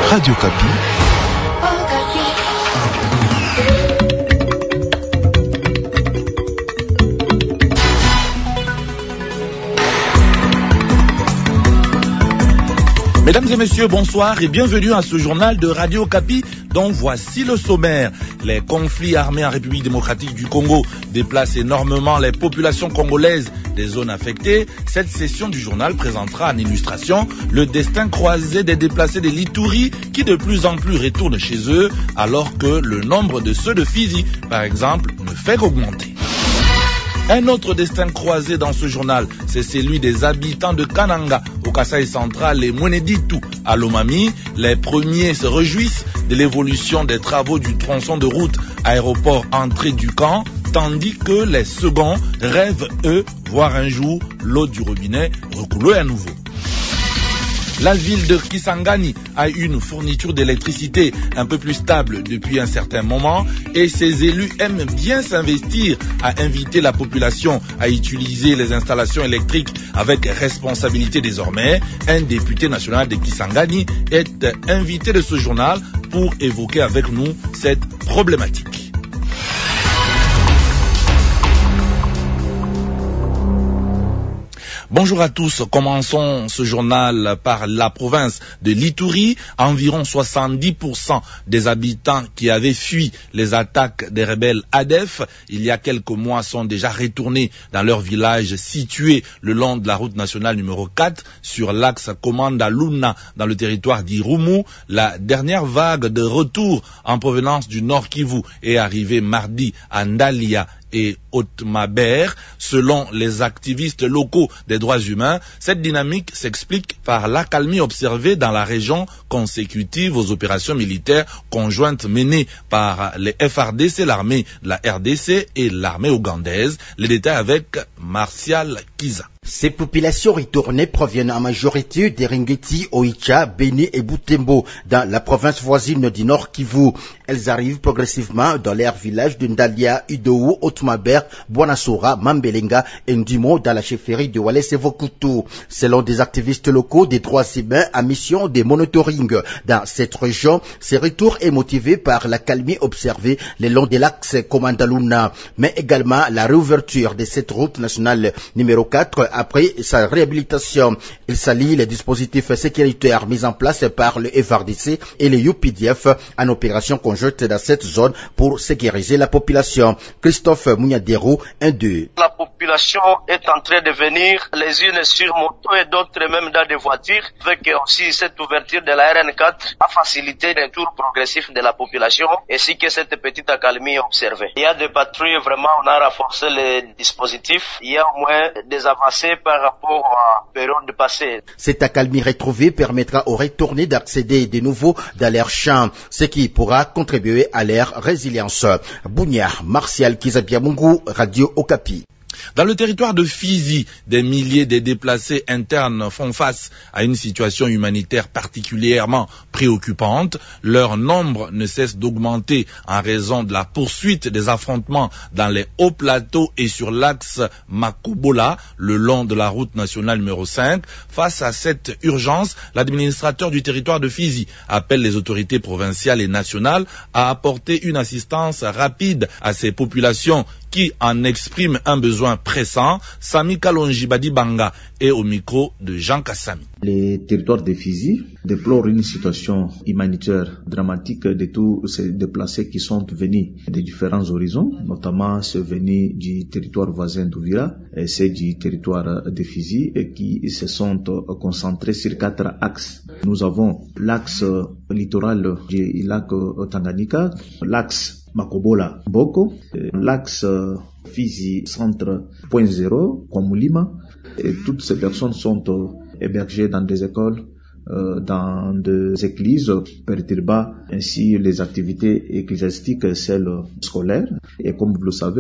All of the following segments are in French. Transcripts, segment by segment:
Radio Kapi. Mesdames et messieurs, bonsoir et bienvenue à ce journal de Radio Kapi dont voici le sommaire. Les conflits armés en République démocratique du Congo déplacent énormément les populations congolaises des zones affectées. Cette session du journal présentera en illustration le destin croisé des déplacés de l'Ituri qui de plus en plus retournent chez eux alors que le nombre de ceux de Fizi, par exemple, ne fait qu'augmenter. Un autre destin croisé dans ce journal, c'est celui des habitants de Kananga, au Kasaï central et Mweneditu, à Lomami. Les premiers se réjouissent de l'évolution des travaux du tronçon de route aéroport entrée du camp, tandis que les seconds rêvent, eux, voir un jour l'eau du robinet recouler à nouveau. La ville de Kisangani a une fourniture d'électricité un peu plus stable depuis un certain moment et ses élus aiment bien s'investir à inviter la population à utiliser les installations électriques avec responsabilité désormais. Un député national de Kisangani est invité de ce journal pour évoquer avec nous cette problématique. Bonjour à tous, commençons ce journal par la province de l'Ituri. Environ 70% des habitants qui avaient fui les attaques des rebelles ADF il y a quelques mois sont déjà retournés dans leur village situé le long de la route nationale numéro 4 sur l'axe Komanda-Luna dans le territoire d'Irumu. La dernière vague de retour en provenance du Nord Kivu est arrivée mardi à Ndalia et Otmaber. Selon les activistes locaux des droits humains, cette dynamique s'explique par l'accalmie observée dans la région consécutive aux opérations militaires conjointes menées par les FARDC, l'armée de la RDC et l'armée ougandaise. Les détails avec Martial Kiza. Ces populations retournées proviennent en majorité d'Eringeti, Oicha, Beni et Butembo, dans la province voisine du Nord Kivu. Elles arrivent progressivement dans leurs villages de Ndalia, Udou, Otmaber, Bouanassora, Mambelenga et Ndimo dans la chefferie de Walese Vokutu. Selon des activistes locaux des droits humains à mission de monitoring dans cette région, ces retours est motivé par la calmie observée le long de l'axe Komanda-Luna, mais également la réouverture de cette route nationale numéro 4 après sa réhabilitation. Il s'allie les dispositifs sécuritaires mis en place par le FARDC et le UPDF en opération conjointe dans cette zone pour sécuriser la population. Christophe Mouniaderou, un d'eux. La population est en train de venir, les unes sur moto et d'autres même dans des voitures, avec aussi cette ouverture de la RN4 a facilité le retour progressif de la population ainsi que cette petite accalmie observée. Il y a des patrouilles, vraiment on a renforcé les dispositifs, il y a au moins des avancées par rapport à la période passée. Cette accalmie retrouvée permettra aux retournés d'accéder de nouveau dans leurs champs, ce qui pourra contribuer à leur résilience. Bounia, Martial Kizabiamungu, Radio Okapi. Dans le territoire de Fizi, des milliers de déplacés internes font face à une situation humanitaire particulièrement préoccupante. Leur nombre ne cesse d'augmenter en raison de la poursuite des affrontements dans les hauts plateaux et sur l'axe Makubola, le long de la route nationale numéro 5. Face à cette urgence, l'administrateur du territoire de Fizi appelle les autorités provinciales et nationales à apporter une assistance rapide à ces populations qui en expriment un besoin pressant. Sami Kalonji Badibanga est au micro de Jean Kassami. Les territoires de Fizi déplorent une situation humanitaire dramatique de tous ces déplacés qui sont venus de différents horizons, notamment ceux venus du territoire voisin d'Ouvira et ceux du territoire de Fizi et qui se sont concentrés sur 4 axes. Nous avons l'axe littoral du lac Tanganyika, l'axe Makobola Boko, l'axe Fizi Centre.0, Kwamulima, et toutes ces personnes sont hébergées dans des écoles, dans des églises, perturbant ainsi les activités ecclésiastiques, celles scolaires. Et comme vous le savez,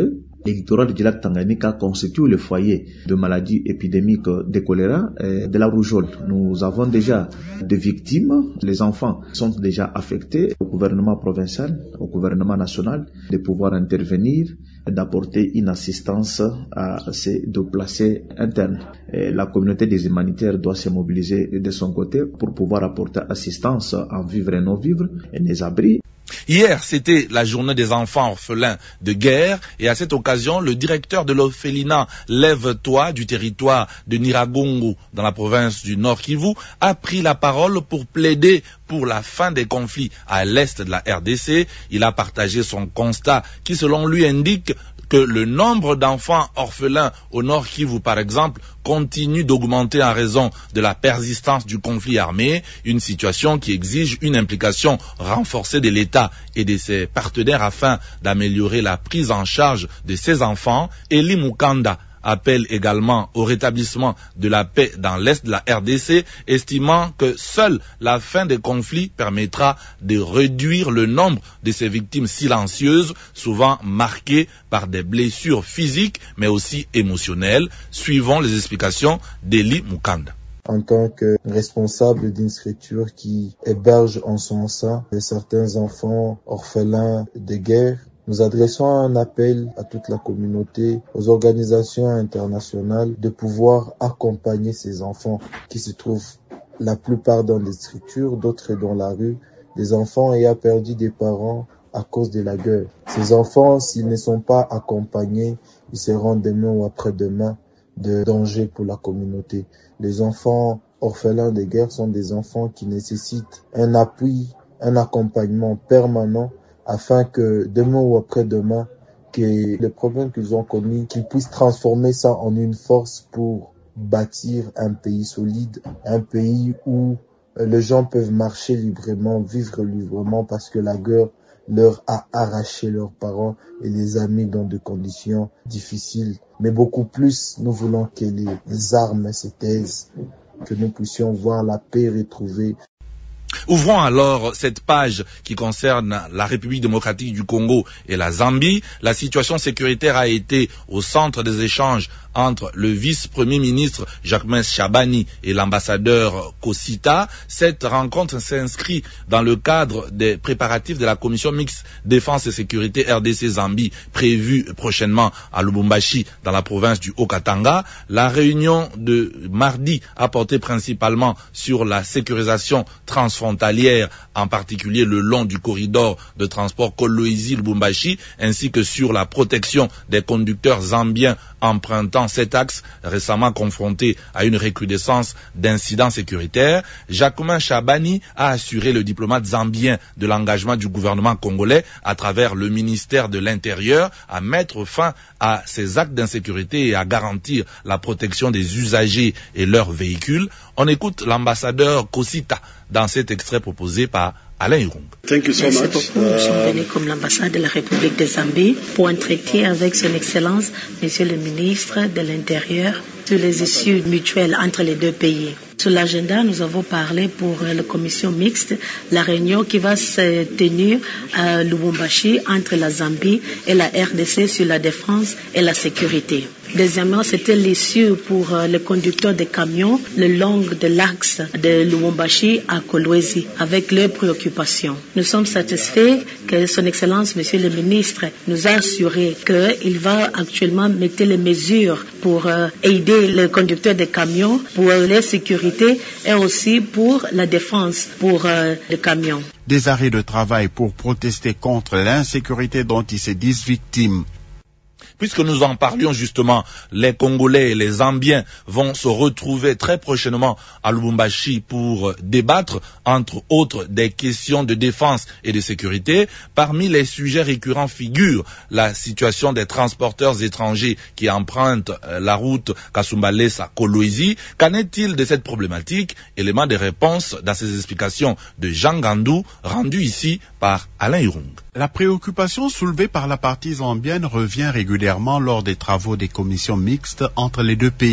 Le littoral du lac Tanganyika constitue le foyer de maladies épidémiques de choléra et de la rougeole. Nous avons déjà des victimes. Les enfants sont déjà affectés. Au gouvernement provincial, au gouvernement national, de pouvoir intervenir et d'apporter une assistance à ces déplacés internes. Et la communauté des humanitaires doit se mobiliser de son côté pour pouvoir apporter assistance en vivre et non-vivre et les abris. Hier, c'était la journée des enfants orphelins de guerre et à cette occasion, le directeur de l'orphelinat Lève-toi du territoire de Niragongo dans la province du Nord Kivu a pris la parole pour plaider pour la fin des conflits à l'est de la RDC. Il a partagé son constat qui, selon lui, indique que le nombre d'enfants orphelins au Nord Kivu, par exemple, continue d'augmenter en raison de la persistance du conflit armé, une situation qui exige une implication renforcée de l'État et de ses partenaires afin d'améliorer la prise en charge de ces enfants. Eli Mukanda appelle également au rétablissement de la paix dans l'est de la RDC, estimant que seule la fin des conflits permettra de réduire le nombre de ces victimes silencieuses, souvent marquées par des blessures physiques, mais aussi émotionnelles, suivant les explications d'Eli Mukanda. En tant que responsable d'une structure qui héberge en son sein certains enfants orphelins de guerre, nous adressons un appel à toute la communauté, aux organisations internationales de pouvoir accompagner ces enfants qui se trouvent la plupart dans des structures, d'autres dans la rue, des enfants ayant perdu des parents à cause de la guerre. Ces enfants, s'ils ne sont pas accompagnés, ils seront demain ou après-demain de danger pour la communauté. Les enfants orphelins de guerre sont des enfants qui nécessitent un appui, un accompagnement permanent afin que demain ou après-demain, que les problèmes qu'ils ont commis, qu'ils puissent transformer ça en une force pour bâtir un pays solide, un pays où les gens peuvent marcher librement, vivre librement, parce que la guerre leur a arraché leurs parents et les a mis dans des conditions difficiles. Mais beaucoup plus, nous voulons que les armes se taisent, que nous puissions voir la paix retrouvée. Ouvrons alors cette page qui concerne la République démocratique du Congo et la Zambie. La situation sécuritaire a été au centre des échanges entre le vice-premier ministre Jacquemain Chabani et l'ambassadeur Kosita. Cette rencontre s'inscrit dans le cadre des préparatifs de la commission mixte défense et sécurité RDC-Zambie prévue prochainement à Lubumbashi dans la province du Haut-Katanga. La réunion de mardi a porté principalement sur la sécurisation transfrontalière, en particulier le long du corridor de transport Kolwezi-Lubumbashi, ainsi que sur la protection des conducteurs zambiens empruntant cet axe récemment confronté à une recrudescence d'incidents sécuritaires. Jacquemain Chabani a assuré le diplomate zambien de l'engagement du gouvernement congolais à travers le ministère de l'Intérieur à mettre fin à ces actes d'insécurité et à garantir la protection des usagers et leurs véhicules. On écoute l'ambassadeur Kosita dans cet extrait proposé par Alain Irung. Merci beaucoup. Nous sommes venus comme l'ambassade de la République de Zambie pour entretenir avec son Excellence, Monsieur le ministre de l'Intérieur, sur les issues mutuelles entre les deux pays. Sur l'agenda, nous avons parlé pour la commission mixte, la réunion qui va se tenir à Lubumbashi entre la Zambie et la RDC sur la défense et la sécurité. Deuxièmement, c'était l'issue pour les conducteurs de camions le long de l'axe de Lubumbashi à Kolwezi avec leurs préoccupations. Nous sommes satisfaits que Son Excellence, Monsieur le ministre, nous a assuré qu'il va actuellement mettre les mesures pour aider les conducteurs de camions, pour les sécurités et aussi pour la défense pour les camions. Des arrêts de travail pour protester contre l'insécurité dont ils se disent victimes. Puisque nous en parlions justement, les Congolais et les Zambiens vont se retrouver très prochainement à Lubumbashi pour débattre, entre autres, des questions de défense et de sécurité. Parmi les sujets récurrents figure la situation des transporteurs étrangers qui empruntent la route Kasumbalesa-Kolwezi. Qu'en est-il de cette problématique? Élément de réponse dans ces explications de Jean Gandou, rendu ici par Alain Irung. La préoccupation soulevée par la partie zambienne revient régulièrement lors des travaux des commissions mixtes entre les deux pays.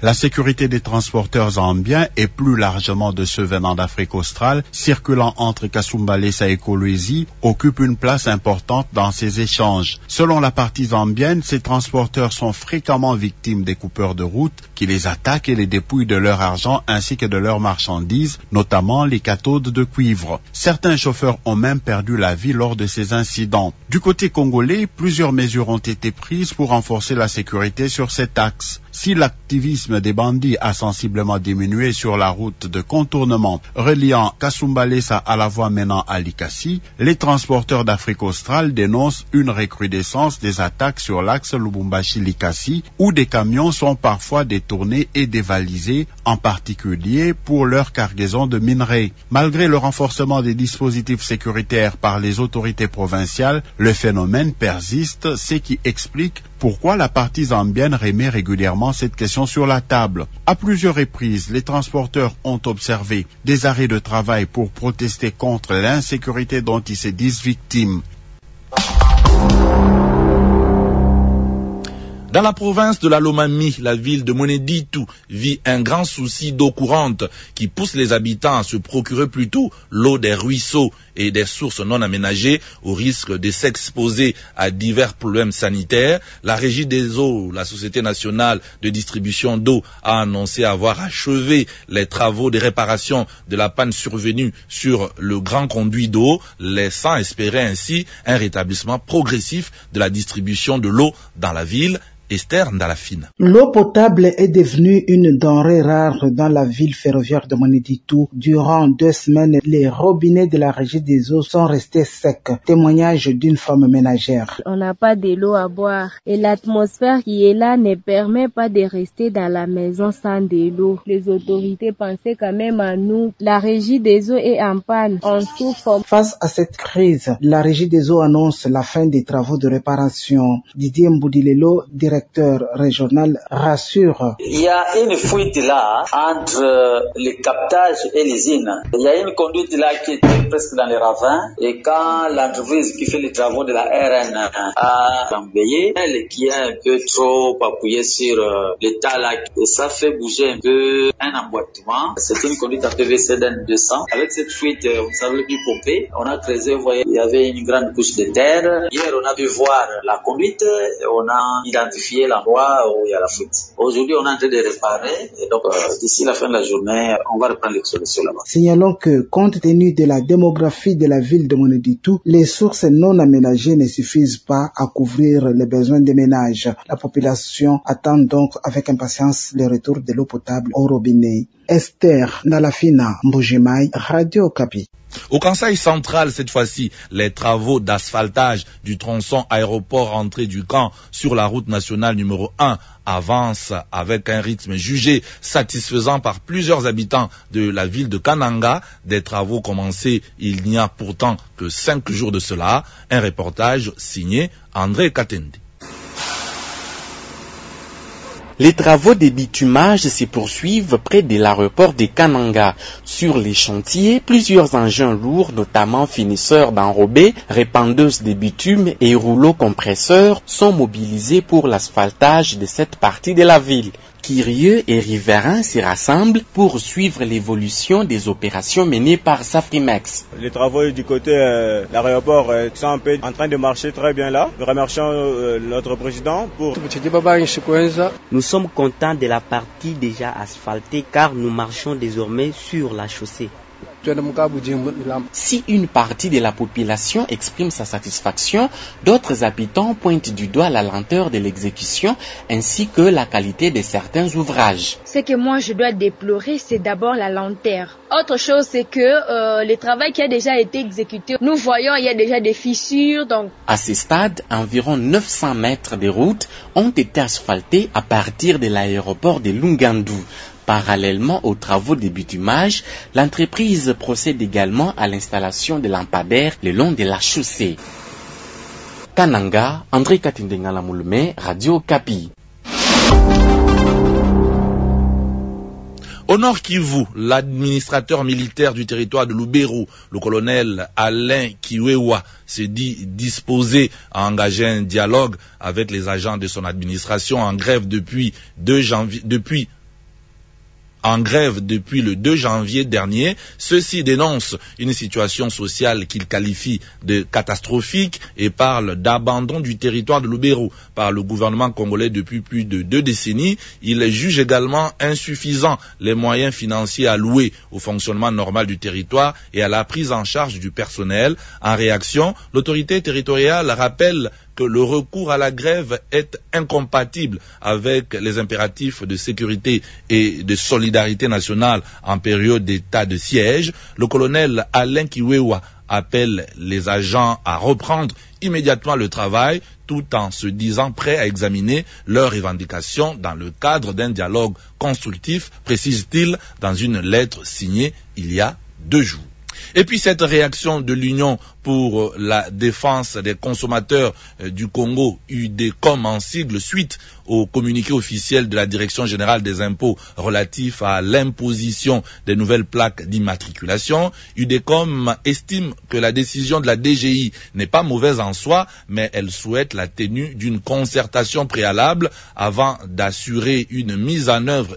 La sécurité des transporteurs zambiens et plus largement de ceux venant d'Afrique australe circulant entre Kasumbalesa et Kolwezi occupe une place importante dans ces échanges. Selon la partie zambienne, ces transporteurs sont fréquemment victimes des coupeurs de route qui les attaquent et les dépouillent de leur argent ainsi que de leurs marchandises, notamment les cathodes de cuivre. Certains chauffeurs ont même perdu la vie lors de ces incidents. Du côté congolais, plusieurs mesures ont été prises pour renforcer la sécurité sur cet axe. Si l'activisme des bandits a sensiblement diminué sur la route de contournement reliant Kasumbalesa à la voie menant à Likasi, les transporteurs d'Afrique australe dénoncent une recrudescence des attaques sur l'axe Lubumbashi-Likasi où des camions sont parfois détournés et dévalisés, en particulier pour leur cargaison de minerais. Malgré le renforcement des dispositifs sécuritaires par les autorités provinciales, le phénomène persiste, ce qui explique pourquoi la partie zambienne remet régulièrement cette question sur la table. À plusieurs reprises, les transporteurs ont observé des arrêts de travail pour protester contre l'insécurité dont ils se disent victimes. Dans la province de la Lomami, la ville de Moneditu vit un grand souci d'eau courante qui pousse les habitants à se procurer plutôt l'eau des ruisseaux et des sources non aménagées au risque de s'exposer à divers problèmes sanitaires. La Régie des eaux, la Société nationale de distribution d'eau, a annoncé avoir achevé les travaux de réparation de la panne survenue sur le grand conduit d'eau, laissant espérer ainsi un rétablissement progressif de la distribution de l'eau dans la ville. Esther Ndalafine. L'eau potable est devenue une denrée rare dans la ville ferroviaire de Moneditu. Durant 2 semaines, les robinets de la Régie des eaux sont restés secs. Témoignage d'une femme ménagère. On n'a pas de l'eau à boire et l'atmosphère qui est là ne permet pas de rester dans la maison sans de l'eau. Les autorités pensaient quand même à nous. La Régie des eaux est en panne. On souffre. Face à cette crise, la Régie des eaux annonce la fin des travaux de réparation. Didier Mboudilelo, directeur régional, rassure. Il y a une fuite là entre le captage et l'usine. Il y a une conduite là qui est presque dans les ravins et quand l'entreprise qui fait les travaux de la RN a emblayé, elle qui est un peu trop appuyée sur l'état là, et ça fait bouger un peu un emboîtement. C'est une conduite à PVC d'un 200. Avec cette fuite, on ne savait plus pomper. On a creusé, vous voyez, il y avait une grande couche de terre. Hier, on a pu voir la conduite, on a identifié l'endroit où il y a la fuite. Aujourd'hui, on est en train de réparer et donc d'ici la fin de la journée, on va reprendre les solutions là-bas. Signalons que, compte tenu de la démographie de la ville de Moneditu, les sources non aménagées ne suffisent pas à couvrir les besoins des ménages. La population attend donc avec impatience le retour de l'eau potable au robinet. Esther Ndalafina, Mbujimai, Radio Okapi. Au Kansai central, cette fois-ci, les travaux d'asphaltage du tronçon aéroport entrée du camp sur la route nationale numéro 1 avancent avec un rythme jugé satisfaisant par plusieurs habitants de la ville de Kananga. Des travaux commencés il n'y a pourtant que 5 jours de cela. Un reportage signé André Katende. Les travaux de bitumage se poursuivent près de l'aéroport de Kananga. Sur les chantiers, plusieurs engins lourds, notamment finisseurs d'enrobés, répandeuses de bitume et rouleaux compresseurs, sont mobilisés pour l'asphaltage de cette partie de la ville. Curieux et riverains s'y rassemblent pour suivre l'évolution des opérations menées par Safrimex. Les travaux du côté de l'aéroport sont un peu en train de marcher très bien là. Nous remercions notre président pour... Nous sommes contents de la partie déjà asphaltée car nous marchons désormais sur la chaussée. Si une partie de la population exprime sa satisfaction, d'autres habitants pointent du doigt la lenteur de l'exécution ainsi que la qualité de certains ouvrages. Ce que moi je dois déplorer, c'est d'abord la lenteur. Autre chose, c'est que le travail qui a déjà été exécuté, nous voyons il y a déjà des fissures. Donc... À ce stade, environ 900 mètres de route ont été asphaltés à partir de l'aéroport de Lungandu. Parallèlement aux travaux de bitumage, l'entreprise procède également à l'installation de lampadaires le long de la chaussée. Kananga, André Katindengala Moulme, Radio Okapi. Au Nord Kivu, l'administrateur militaire du territoire de Lubero, le colonel Alain Kiwewa, se dit disposé à engager un dialogue avec les agents de son administration en grève depuis en grève depuis le 2 janvier dernier. Ceux-ci dénoncent une situation sociale qu'ils qualifient de catastrophique et parlent d'abandon du territoire de Lubero par le gouvernement congolais depuis plus de 2 décennies. Ils jugent également insuffisants les moyens financiers alloués au fonctionnement normal du territoire et à la prise en charge du personnel. En réaction, l'autorité territoriale rappelle que le recours à la grève est incompatible avec les impératifs de sécurité et de solidarité nationale en période d'état de siège. Le colonel Alain Kiwewa appelle les agents à reprendre immédiatement le travail tout en se disant prêts à examiner leurs revendications dans le cadre d'un dialogue constructif, précise-t-il dans une lettre signée il y a 2 jours. Et puis cette réaction de l'Union pour la défense des consommateurs du Congo, UDECOM en sigle, suite au communiqué officiel de la Direction générale des impôts relatif à l'imposition des nouvelles plaques d'immatriculation. UDECOM estime que la décision de la DGI n'est pas mauvaise en soi, mais elle souhaite la tenue d'une concertation préalable avant d'assurer une mise en œuvre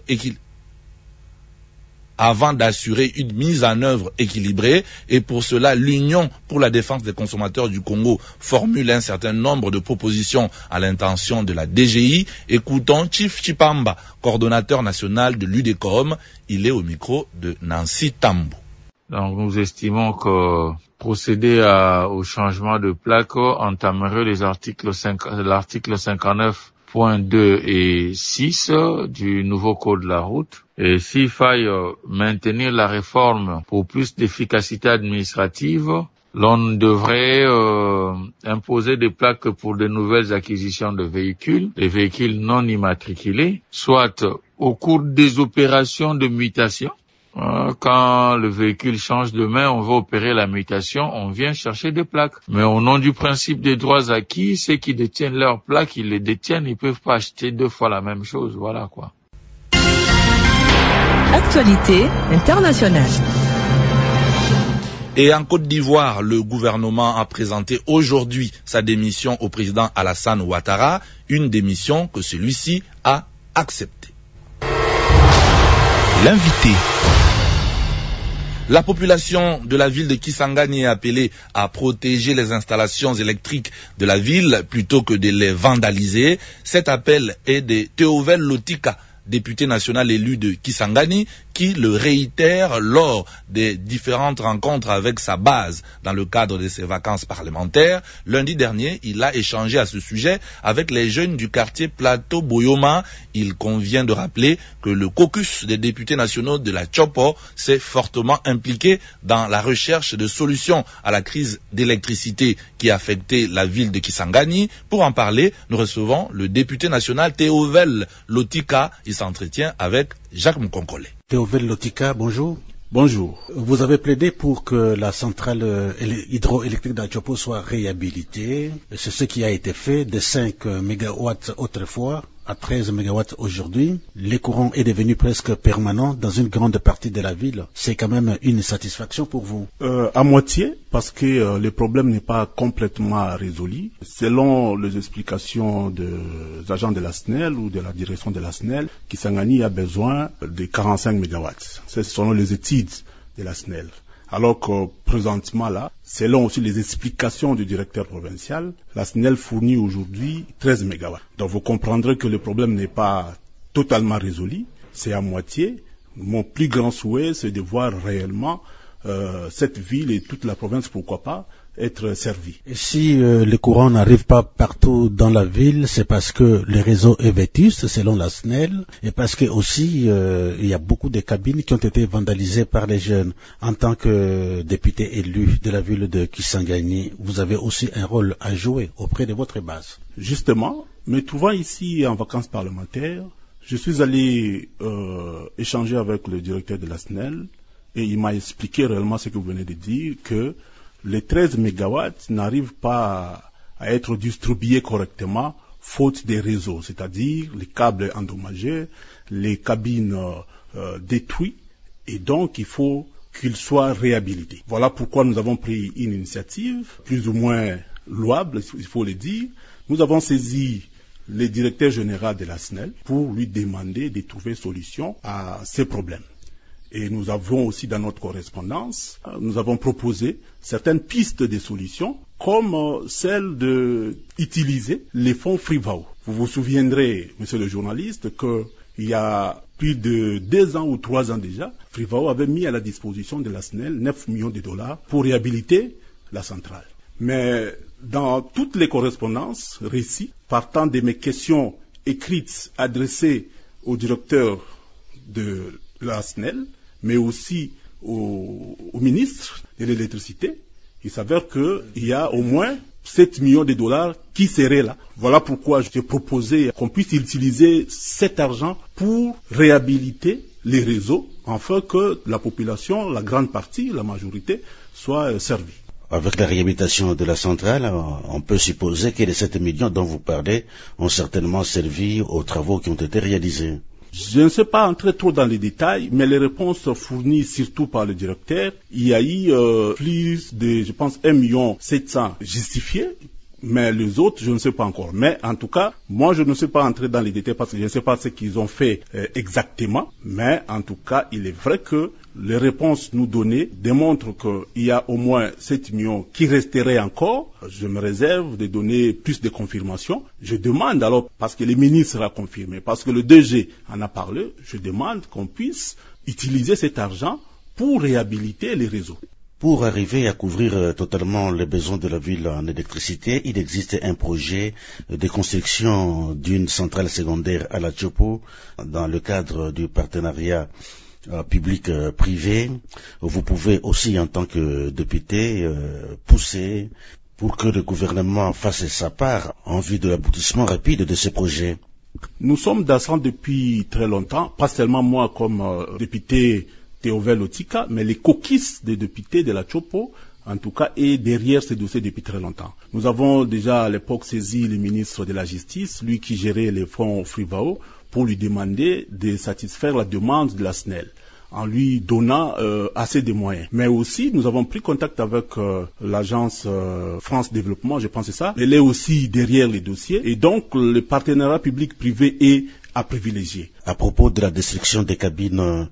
équilibrée, et pour cela, l'Union pour la défense des consommateurs du Congo formule un certain nombre de propositions à l'intention de la DGI. Écoutons Chief Chipamba, coordonnateur national de l'UDECOM. Il est au micro de Nancy Tambo. Donc nous estimons que procéder au changement de plaque entamerait l'article 59.2 et 6 du nouveau code de la route. Et s'il faille maintenir la réforme pour plus d'efficacité administrative, l'on devrait imposer des plaques pour de nouvelles acquisitions de véhicules, des véhicules non immatriculés, soit au cours des opérations de mutation. Quand le véhicule change de main, on va opérer la mutation, on vient chercher des plaques. Mais au nom du principe des droits acquis, ceux qui détiennent leurs plaques, ils les détiennent, ils peuvent pas acheter 2 fois la même chose, voilà quoi. Actualité internationale. Et en Côte d'Ivoire, le gouvernement a présenté aujourd'hui sa démission au président Alassane Ouattara, une démission que celui-ci a acceptée. L'invité. La population de la ville de Kisangani est appelée à protéger les installations électriques de la ville plutôt que de les vandaliser. Cet appel est de Théovel Lotika, député national élu de Kisangani, qui le réitère lors des différentes rencontres avec sa base dans le cadre de ses vacances parlementaires. Lundi dernier, il a échangé à ce sujet avec les jeunes du quartier Plateau Boyoma. Il convient de rappeler que le caucus des députés nationaux de la Chopo s'est fortement impliqué dans la recherche de solutions à la crise d'électricité qui a affecté la ville de Kisangani. Pour en parler, nous recevons le député national Théovel Lotika. Il s'entretient avec Jacques Mkonkole. Théovel Lotika, bonjour. Bonjour. Vous avez plaidé pour que la centrale hydroélectrique d'Achopo soit réhabilitée. C'est ce qui a été fait, de 5 mégawatts autrefois à 13 mégawatts aujourd'hui. Les courants est devenu presque permanent dans une grande partie de la ville. C'est quand même une satisfaction pour vous? À moitié, parce que le problème n'est pas complètement résolu. Selon les explications des agents de la SNEL ou de la direction de la SNEL, Kisangani a besoin de 45 mégawatts. C'est selon les études de la SNEL. Alors que présentement là, selon aussi les explications du directeur provincial, la SNEL fournit aujourd'hui 13 mégawatts. Donc vous comprendrez que le problème n'est pas totalement résolu, c'est à moitié. Mon plus grand souhait, c'est de voir réellement cette ville et toute la province, pourquoi pas, être servie. Et si le courant n'arrive pas partout dans la ville, c'est parce que le réseau est vétuste, selon la SNEL, et parce que aussi il y a beaucoup de cabines qui ont été vandalisées par les jeunes. En tant que député élu de la ville de Kisangani, vous avez aussi un rôle à jouer auprès de votre base. Justement, me trouvant ici en vacances parlementaires, je suis allé échanger avec le directeur de la SNEL, et il m'a expliqué réellement ce que vous venez de dire, que les 13 mégawatts n'arrivent pas à être distribués correctement faute des réseaux, c'est-à-dire les câbles endommagés, les cabines détruites, et donc il faut qu'ils soient réhabilités. Voilà pourquoi nous avons pris une initiative plus ou moins louable, il faut le dire. Nous avons saisi le directeur général de la SNEL pour lui demander de trouver solution à ces problèmes. Et nous avons aussi dans notre correspondance, nous avons proposé certaines pistes de solutions comme celle d'utiliser les fonds FRIVAO. Vous vous souviendrez, monsieur le journaliste, qu'il y a plus de 2 ans ou 3 ans déjà, FRIVAO avait mis à la disposition de la SNEL 9 millions de dollars pour réhabiliter la centrale. Mais dans toutes les correspondances récits, partant de mes questions écrites adressées au directeur de la SNEL, mais aussi au ministre de l'électricité, il s'avère qu'il y a au moins 7 millions de dollars qui seraient là. Voilà pourquoi j'ai proposé qu'on puisse utiliser cet argent pour réhabiliter les réseaux, afin que la population, la grande partie, la majorité, soit servie. Avec la réhabilitation de la centrale, on peut supposer que les 7 millions dont vous parlez ont certainement servi aux travaux qui ont été réalisés. Je ne sais pas entrer trop dans les détails, mais les réponses fournies surtout par le directeur, il y a eu plus de, je pense, 1,7 million justifiés, mais les autres, je ne sais pas encore. Mais en tout cas, moi, je ne sais pas entrer dans les détails parce que je ne sais pas ce qu'ils ont fait exactement, mais en tout cas, il est vrai que les réponses nous données démontrent qu'il y a au moins 7 millions qui resteraient encore. Je me réserve de donner plus de confirmations. Je demande alors, parce que le ministre a confirmé, parce que le DG en a parlé, je demande qu'on puisse utiliser cet argent pour réhabiliter les réseaux. Pour arriver à couvrir totalement les besoins de la ville en électricité, il existe un projet de construction d'une centrale secondaire à la Tchopo dans le cadre du partenariat public-privé. Vous pouvez aussi, en tant que député, pousser pour que le gouvernement fasse sa part en vue de l'aboutissement rapide de ce projet. Nous sommes dans depuis très longtemps, pas seulement moi comme député Théovel Otika, mais les caucus des députés de la Tchopo, en tout cas, est derrière ce dossier depuis très longtemps. Nous avons déjà à l'époque saisi le ministre de la Justice, lui qui gérait les fonds FRIVAO, pour lui demander de satisfaire la demande de la SNEL, en lui donnant assez de moyens. Mais aussi, nous avons pris contact avec l'agence France Développement, je pense que c'est ça. Elle est aussi derrière les dossiers, et donc le partenariat public-privé est à privilégier. À propos de la destruction des cabines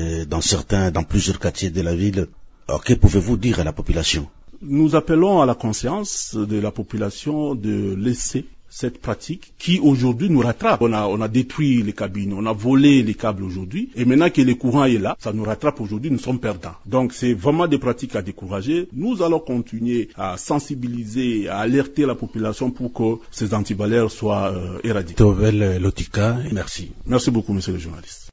dans plusieurs quartiers de la ville, que pouvez-vous dire à la population? Nous appelons à la conscience de la population de laisser cette pratique qui aujourd'hui nous rattrape. On a détruit les cabines, on a volé les câbles aujourd'hui, et maintenant que le courant est là, ça nous rattrape aujourd'hui, nous sommes perdants. Donc c'est vraiment des pratiques à décourager. Nous allons continuer à sensibiliser, à alerter la population pour que ces antivaleurs soient éradiqués. Théovel Lotika, merci. Merci beaucoup, monsieur le journaliste.